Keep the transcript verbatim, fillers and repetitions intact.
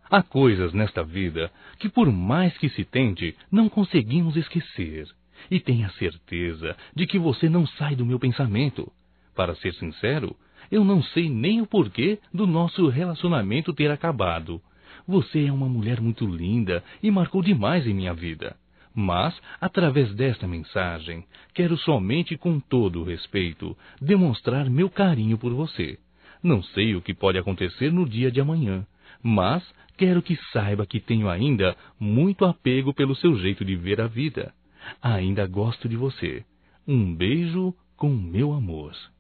Há coisas nesta vida que, por mais que se tente, não conseguimos esquecer. E tenha certeza de que você não sai do meu pensamento. Para ser sincero, eu não sei nem o porquê do nosso relacionamento ter acabado. Você é uma mulher muito linda e marcou demais em minha vida. Mas, através desta mensagem, quero somente com todo o respeito demonstrar meu carinho por você. Não sei o que pode acontecer no dia de amanhã, mas quero que saiba que tenho ainda muito apego pelo seu jeito de ver a vida. Ainda gosto de você. Um beijo com meu amor.